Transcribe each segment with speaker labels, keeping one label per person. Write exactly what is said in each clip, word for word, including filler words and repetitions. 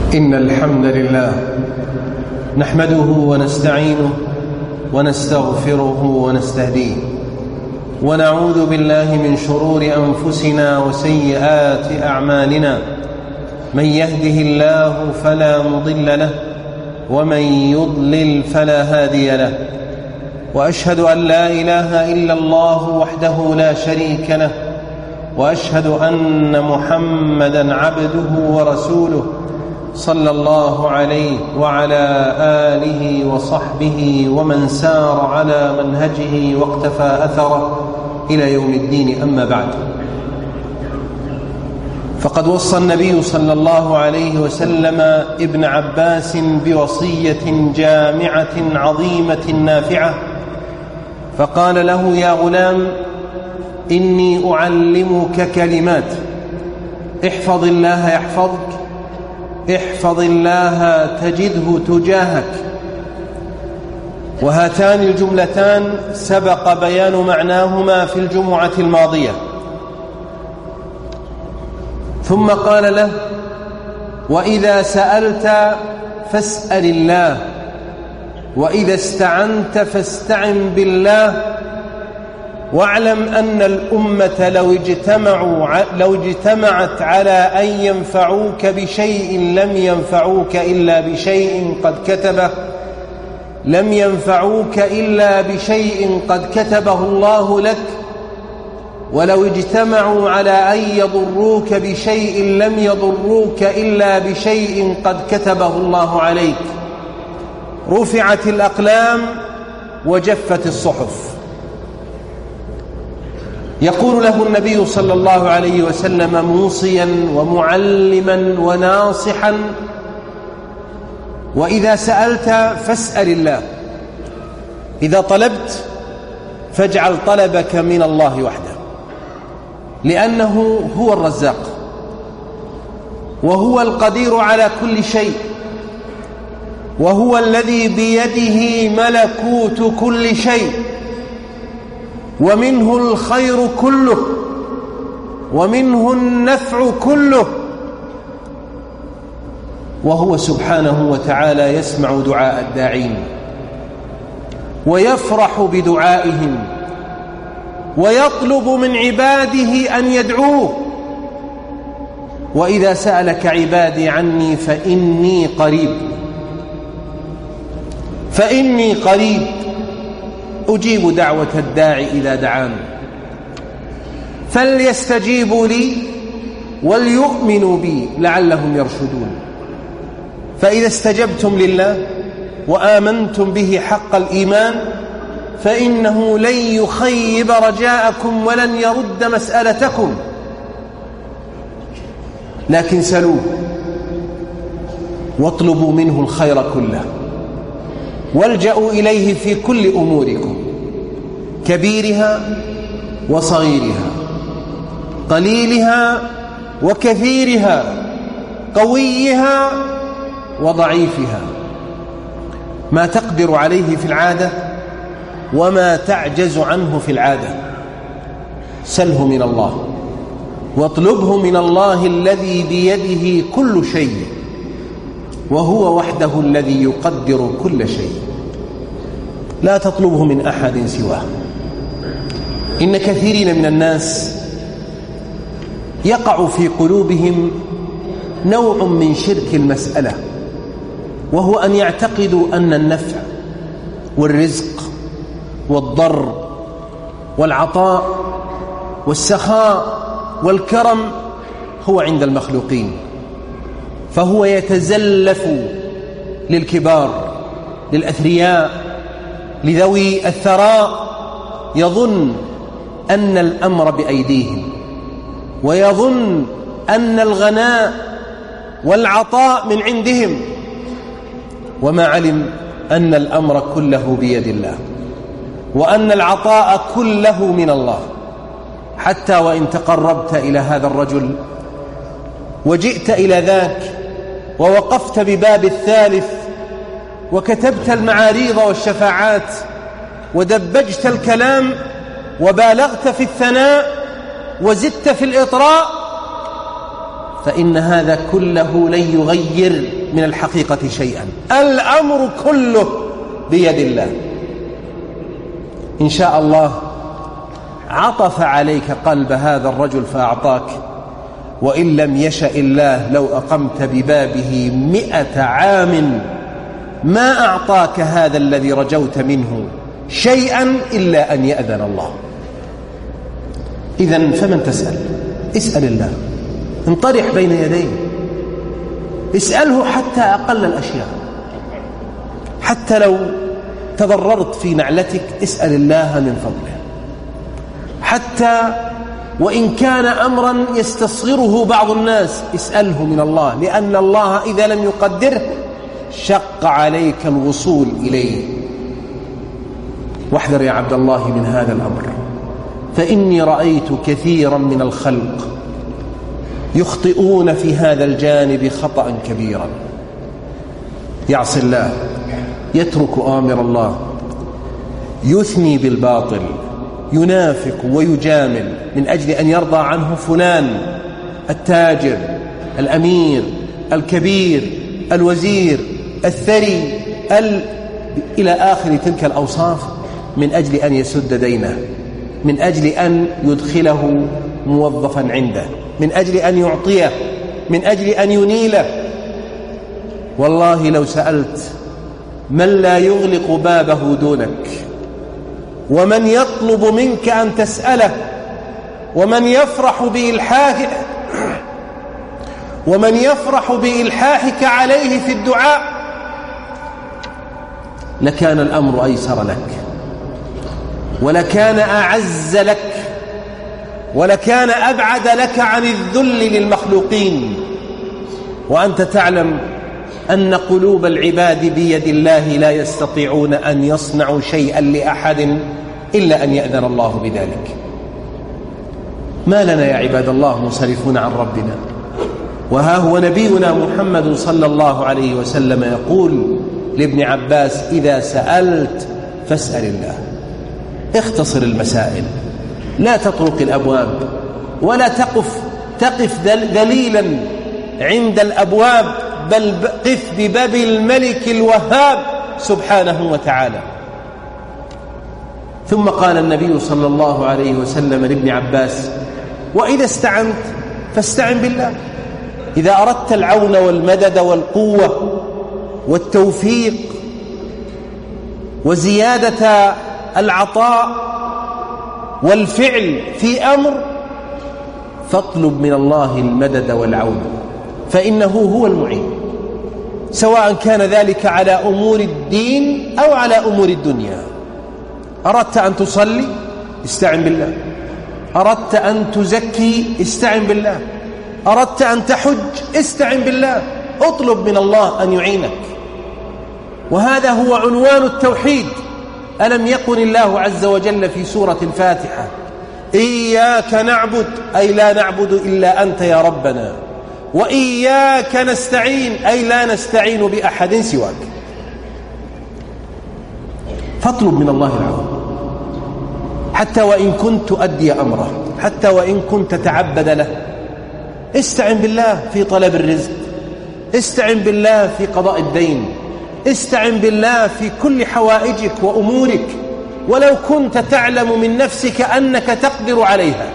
Speaker 1: إن الحمد لله نحمده ونستعينه ونستغفره ونستهديه، ونعوذ بالله من شرور أنفسنا وسيئات أعمالنا. من يهده الله فلا مضل له، ومن يضلل فلا هادي له. وأشهد أن لا إله إلا الله وحده لا شريك له، وأشهد أن محمدًا عبده ورسوله صلى الله عليه وعلى آله وصحبه ومن سار على منهجه واقتفى أثره إلى يوم الدين. أما بعد، فقد وصى النبي صلى الله عليه وسلم ابن عباس بوصية جامعة عظيمة نافعة، فقال له: يا غلام، إني أعلمك كلمات، احفظ الله يحفظك، احفظ الله تجده تجاهك. وهاتان الجملتان سبق بيان معناهما في الجمعة الماضية. ثم قال له: وإذا سألت فاسأل الله، وإذا استعنت فاستعن بالله، واعلم أن الأمة لو اجتمعوا لو اجتمعت على أن ينفعوك بشيء لم ينفعوك إلا بشيء قد كتبه لم ينفعوك إلا بشيء قد كتبه الله لك، ولو اجتمعوا على أن يضروك بشيء لم يضروك إلا بشيء قد كتبه الله عليك. رفعت الأقلام وجفت الصحف. يقول له النبي صلى الله عليه وسلم موصيا ومعلما وناصحا: وإذا سألت فاسأل الله. إذا طلبت فاجعل طلبك من الله وحده، لأنه هو الرزاق، وهو القدير على كل شيء، وهو الذي بيده ملكوت كل شيء، ومنه الخير كله، ومنه النفع كله. وهو سبحانه وتعالى يسمع دعاء الداعين، ويفرح بدعائهم، ويطلب من عباده أن يدعوه. وإذا سألك عبادي عني فإني قريب فإني قريب أجيب دعوة الداعي إذا دعان، فليستجيبوا لي وليؤمنوا بي لعلهم يرشدون. فإذا استجبتم لله وآمنتم به حق الإيمان فإنه لن يخيب رجاءكم ولن يرد مسألتكم، لكن سلوه واطلبوا منه الخير كله، والجأوا إليه في كل أموركم، كبيرها وصغيرها، قليلها وكثيرها، قويها وضعيفها، ما تقدر عليه في العادة وما تعجز عنه في العادة. سله من الله، واطلبه من الله الذي بيده كل شيء، وهو وحده الذي يقدر كل شيء. لا تطلبه من أحد سواه. إن كثيرين من الناس يقع في قلوبهم نوع من شرك المسألة، وهو أن يعتقدوا أن النفع والرزق والضر والعطاء والسخاء والكرم هو عند المخلوقين، فهو يتزلف للكبار، للأثرياء، لذوي الثراء، يظن أن الأمر بأيديهم، ويظن أن الغناء والعطاء من عندهم، وما علم أن الأمر كله بيد الله، وأن العطاء كله من الله. حتى وإن تقربت إلى هذا الرجل وجئت إلى ذاك ووقفت بباب الثالث وكتبت المعاريض والشفاعات ودبجت الكلام وبالغت في الثناء وزدت في الإطراء، فإن هذا كله لن يغير من الحقيقة شيئا. الأمر كله بيد الله. إن شاء الله عطف عليك قلب هذا الرجل فأعطاك، وإن لم يشأ الله لو أقمت ببابه مئة عام ما أعطاك هذا الذي رجوت منه شيئا إلا أن يأذن الله. إذن فمن تسأل؟ اسأل الله، انطرح بين يديه، اسأله حتى أقل الأشياء. حتى لو تضررت في نعلتك اسأل الله من فضله، حتى وإن كان أمرا يستصغره بعض الناس اسأله من الله، لأن الله إذا لم يقدره شق عليك الوصول إليه. واحذر يا عبد الله من هذا الأمر، فإني رأيت كثيرا من الخلق يخطئون في هذا الجانب خطأ كبيرا. يعصي الله، يترك آمر الله، يثني بالباطل، ينافق ويجامل من أجل أن يرضى عنه فلان التاجر الأمير الكبير الوزير الثري ال... إلى آخر تلك الأوصاف، من أجل أن يسد دينه، من أجل أن يدخله موظفا عنده، من أجل أن يعطيه، من أجل أن ينيله. والله لو سألت من لا يغلق بابه دونك، ومن يطلب منك أن تسأله، ومن يفرح بإلحاحك ومن يفرح بإلحاحك عليه في الدعاء، لكان الأمر أيسر لك، ولكان أعز لك، ولكان أبعد لك عن الذل للمخلوقين. وأنت تعلم أن قلوب العباد بيد الله، لا يستطيعون أن يصنعوا شيئا لأحد إلا أن يأذن الله بذلك. ما لنا يا عباد الله منصرفون عن ربنا، وها هو نبينا محمد صلى الله عليه وسلم يقول لابن عباس: إذا سألت فاسأل الله. اختصر المسائل، لا تطرق الأبواب، ولا تقف تقف ذليلا عند الأبواب، بل قف بباب الملك الوهاب سبحانه وتعالى. ثم قال النبي صلى الله عليه وسلم لابن عباس: وإذا استعنت فاستعن بالله. إذا أردت العون والمدد والقوة والتوفيق وزيادة العطاء والفعل في أمر، فاطلب من الله المدد والعون، فإنه هو المعين، سواء كان ذلك على أمور الدين أو على أمور الدنيا. أردت أن تصلي؟ استعن بالله. أردت أن تزكي؟ استعن بالله. أردت أن تحج؟ استعن بالله. اطلب من الله أن يعينك. وهذا هو عنوان التوحيد. ألم يقل الله عز وجل في سورة الفاتحة: إياك نعبد، أي لا نعبد إلا أنت يا ربنا، وإياك نستعين، أي لا نستعين بأحد سواك. فاطلب من الله العون، حتى وإن كنت أدي أمره، حتى وإن كنت تعبد له. استعن بالله في طلب الرزق، استعن بالله في قضاء الدين، استعن بالله في كل حوائجك وأمورك، ولو كنت تعلم من نفسك أنك تقدر عليها،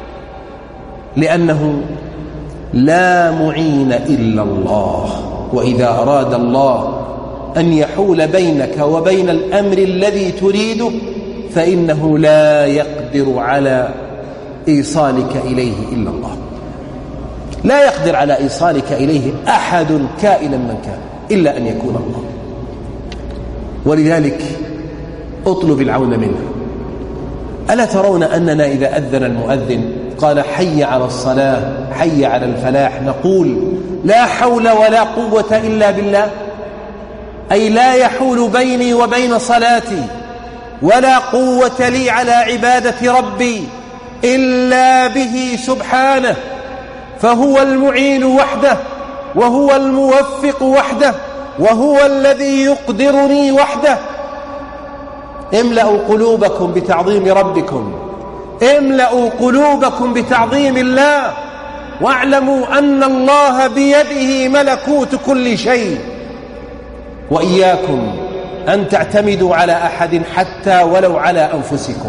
Speaker 1: لأنه لا معين إلا الله. وإذا أراد الله أن يحول بينك وبين الأمر الذي تريده، فإنه لا يقدر على إيصالك إليه إلا الله. لا يقدر على إيصالك إليه أحد كائنا من كان إلا أن يكون الله. ولذلك اطلب العون منه. ألا ترون أننا إذا أذن المؤذن قال: حي على الصلاة، حي على الفلاح، نقول: لا حول ولا قوة إلا بالله، أي لا يحول بيني وبين صلاتي ولا قوة لي على عبادة ربي إلا به سبحانه، فهو المعين وحده، وهو الموفق وحده، وهو الذي يقدرني وحده. املأوا قلوبكم بتعظيم ربكم، املأوا قلوبكم بتعظيم الله، واعلموا أن الله بيده ملكوت كل شيء. وإياكم أن تعتمدوا على أحد حتى ولو على أنفسكم.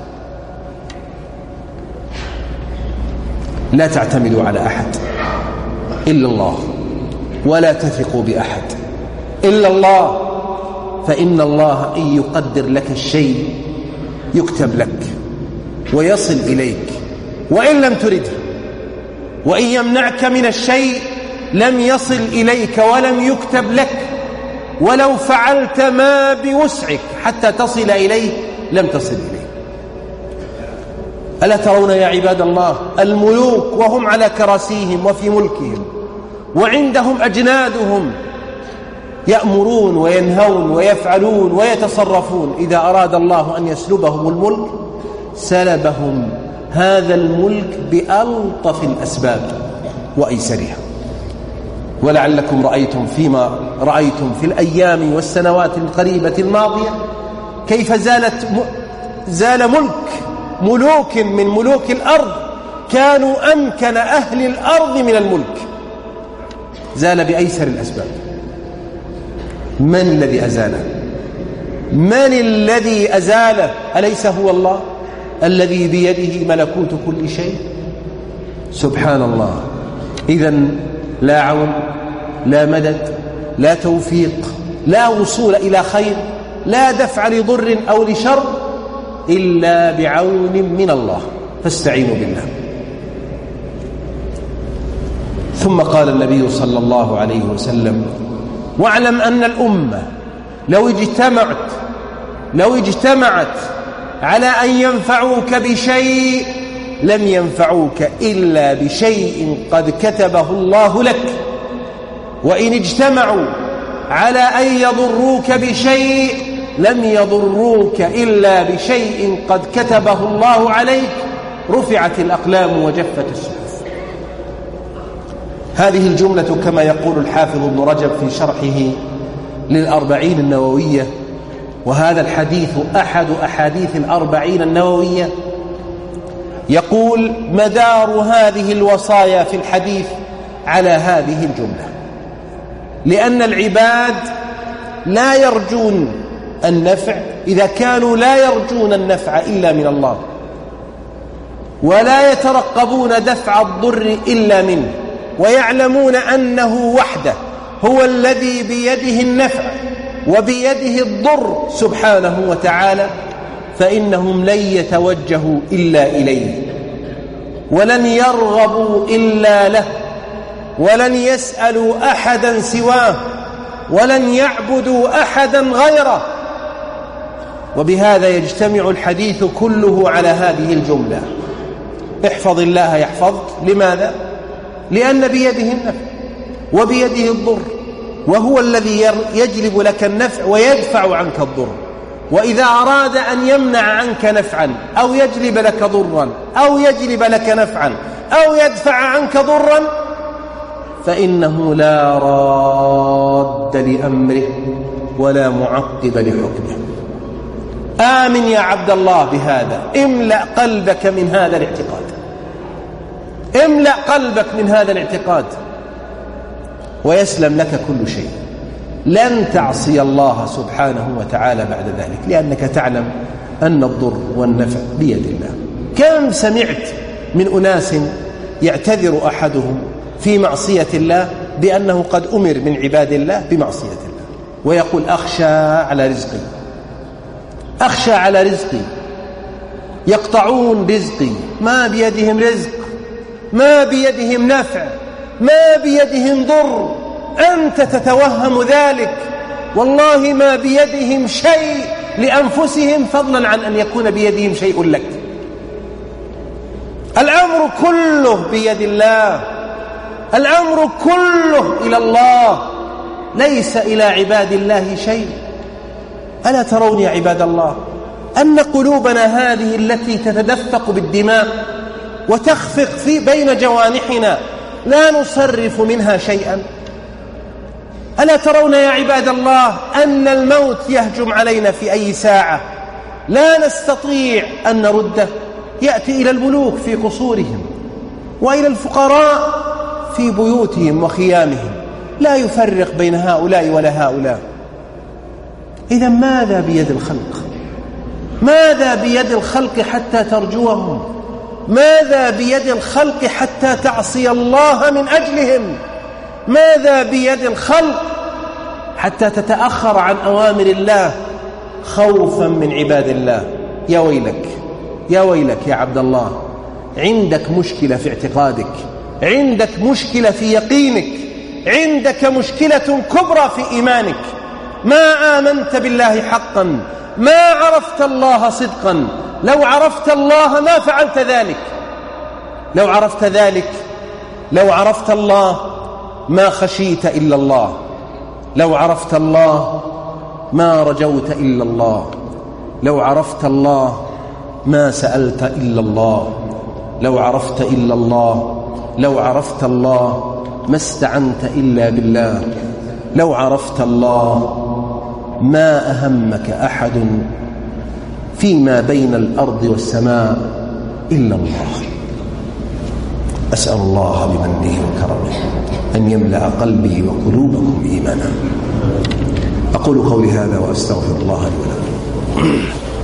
Speaker 1: لا تعتمدوا على أحد إلا الله، ولا تثقوا بأحد إلا الله، فإن الله إن يقدر لك الشيء يكتب لك ويصل إليك وإن لم ترده، وإن يمنعك من الشيء لم يصل إليك ولم يكتب لك، ولو فعلت ما بوسعك حتى تصل إليه لم تصل إليه. ألا ترون يا عباد الله الملوك وهم على كراسيهم وفي ملكهم وعندهم أجنادهم يأمرون وينهون ويفعلون ويتصرفون، إذا أراد الله أن يسلبهم الملك سلبهم هذا الملك بألطف الأسباب وأيسرها. ولعلكم رأيتم فيما رأيتم في الأيام والسنوات القريبة الماضية كيف زالت زال ملك ملوك من ملوك الأرض كانوا أمكن أهل الأرض من الملك، زال بأيسر الأسباب. من الذي أزاله؟ من الذي أزاله؟ أليس هو الله الذي بيده ملكوت كل شيء؟ سبحان الله. إذن لا عون، لا مدد، لا توفيق، لا وصول إلى خير، لا دفع لضر أو لشر إلا بعون من الله، فاستعينوا بالله. ثم قال النبي صلى الله عليه وسلم: واعلم أن الأمة لو اجتمعت لو اجتمعت على أن ينفعوك بشيء لم ينفعوك إلا بشيء قد كتبه الله لك، وإن اجتمعوا على أن يضروك بشيء لم يضروك إلا بشيء قد كتبه الله عليك، رفعت الأقلام وجفت الصحف. هذه الجملة كما يقول الحافظ ابن رجب في شرحه للأربعين النووية، وهذا الحديث أحد أحاديث الأربعين النووية، يقول: مدار هذه الوصايا في الحديث على هذه الجملة، لأن العباد لا يرجون النفع إذا كانوا لا يرجون النفع إلا من الله، ولا يترقبون دفع الضر إلا منه، ويعلمون أنه وحده هو الذي بيده النفع وبيده الضر سبحانه وتعالى، فإنهم لن يتوجهوا إلا إليه، ولن يرغبوا إلا له، ولن يسألوا أحدا سواه، ولن يعبدوا أحدا غيره. وبهذا يجتمع الحديث كله على هذه الجملة: احفظ الله يحفظك. لماذا؟ لأن بيده النفع وبيده الضر، وهو الذي يجلب لك النفع ويدفع عنك الضر. وإذا أراد أن يمنع عنك نفعا أو يجلب لك ضرا أو يجلب لك نفعا أو يدفع عنك ضرا فإنه لا راد لأمره ولا معقب لحكمه. آمن يا عبد الله بهذا، املأ قلبك من هذا الاعتقاد، املأ قلبك من هذا الاعتقاد ويسلم لك كل شيء. لن تعصي الله سبحانه وتعالى بعد ذلك، لأنك تعلم أن الضر والنفع بيد الله. كم سمعت من أناس يعتذر أحدهم في معصية الله بأنه قد أمر من عباد الله بمعصية الله، ويقول: أخشى على رزقي، أخشى على رزقي، يقطعون رزقي، ما بيدهم رزق، ما بيدهم نفع، ما بيدهم ضر، أنت تتوهم ذلك، والله ما بيدهم شيء لأنفسهم، فضلا عن أن يكون بيدهم شيء لك. الأمر كله بيد الله، الأمر كله إلى الله، ليس إلى عباد الله شيء. ألا ترون يا عباد الله أن قلوبنا هذه التي تتدفق بالدماء وتخفق في بين جوانحنا لا نصرف منها شيئا؟ ألا ترون يا عباد الله أن الموت يهجم علينا في أي ساعة لا نستطيع أن نرده؟ يأتي إلى الملوك في قصورهم وإلى الفقراء في بيوتهم وخيامهم، لا يفرق بين هؤلاء ولا هؤلاء. إذا ماذا بيد الخلق؟ ماذا بيد الخلق حتى ترجوهم؟ ماذا بيد الخلق حتى تعصي الله من أجلهم؟ ماذا بيد الخلق حتى تتأخر عن أوامر الله خوفا من عباد الله؟ يا ويلك يا ويلك يا عبد الله، عندك مشكلة في اعتقادك، عندك مشكلة في يقينك، عندك مشكلة كبرى في إيمانك. ما آمنت بالله حقا، ما عرفت الله صدقا. لو عرفت الله ما فعلت ذلك. لو عرفت ذلك، لو عرفت الله ما خشيت إلا الله. لو عرفت الله ما رجوت إلا الله. لو عرفت الله ما سألت إلا الله. لو عرفت إلا الله لو عرفت الله ما استعنت إلا بالله. لو عرفت الله ما أهمك أحد فيما بين الأرض والسماء إلا الله. أسأل الله بمنه وكرمه أن يملأ قلبي وقلوبكم إيمانا. أقول قولي هذا وأستغفر الله لي ولكم.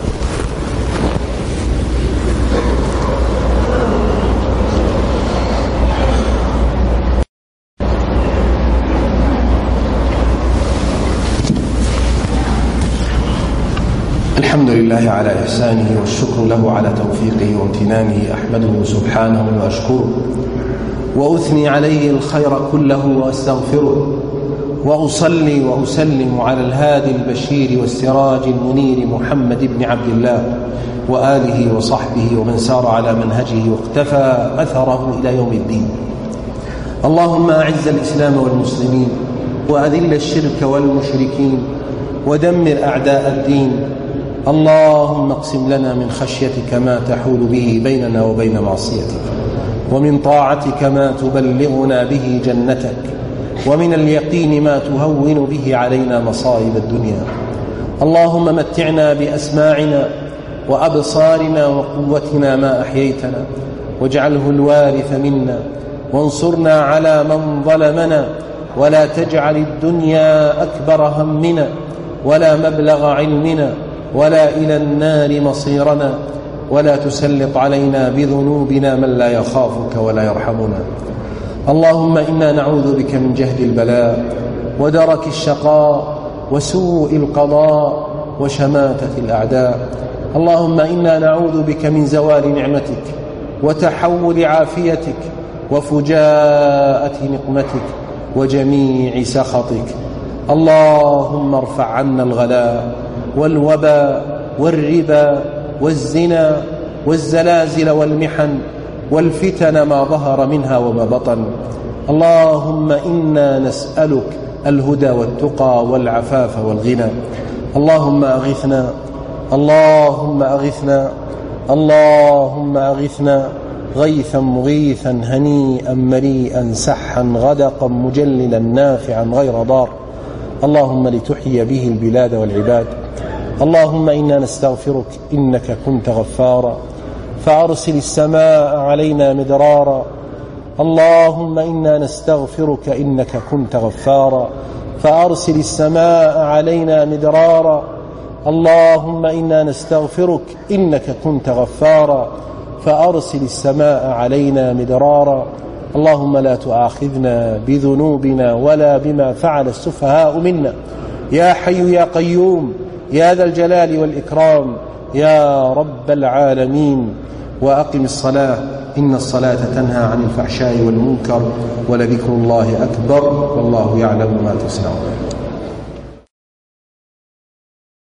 Speaker 1: الحمد لله على إحسانه والشكر له على توفيقه وامتنانه. أحمده سبحانه وأشكره وأثني عليه الخير كله وأستغفره، وأصلي وأسلم على الهادي البشير والسراج المنير محمد بن عبد الله وآله وصحبه ومن سار على منهجه واقتفى أثره إلى يوم الدين. اللهم أعز الإسلام والمسلمين وأذل الشرك والمشركين ودمر أعداء الدين. اللهم اقسم لنا من خشيتك ما تحول به بيننا وبين معصيتك، ومن طاعتك ما تبلغنا به جنتك، ومن اليقين ما تهون به علينا مصائب الدنيا. اللهم متعنا بأسماعنا وأبصارنا وقوتنا ما أحييتنا، واجعله الوارث منا، وانصرنا على من ظلمنا، ولا تجعل الدنيا أكبر همنا ولا مبلغ علمنا ولا إلى النار مصيرنا، ولا تسلط علينا بذنوبنا من لا يخافك ولا يرحمنا. اللهم إنا نعوذ بك من جهد البلاء ودرك الشقاء وسوء القضاء وشماتة الأعداء. اللهم إنا نعوذ بك من زوال نعمتك وتحول عافيتك وفجاءة نقمتك وجميع سخطك. اللهم ارفع عنا الغلاء والوباء والربا والزنا والزلازل والمحن والفتن ما ظهر منها وما بطن. اللهم إنا نسألك الهدى والتقى والعفاف والغنى. اللهم أغثنا اللهم أغثنا اللهم أغثنا غيثا مغيثا هنيئا مريئا سحا غدقا مجللا نافعا غير ضار. اللهم لتحيي به البلاد والعباد. اللهم إنا نستغفرك إنك كنت غفارا فأرسل السماء علينا مدرارا. اللهم إنا نستغفرك إنك كنت غفارا فأرسل السماء علينا مدرارا. اللهم إنا نستغفرك إنك كنت غفارا فأرسل السماء علينا مدرارا. اللهم لا تؤاخذنا بذنوبنا ولا بما فعل السفهاء منا. يا حي يا قيوم يا ذا الجلال والإكرام يا رب العالمين. وأقم الصلاة إن الصلاة تنهى عن الفحشاء والمنكر ولذكر الله أكبر والله يعلم ما تصنعون.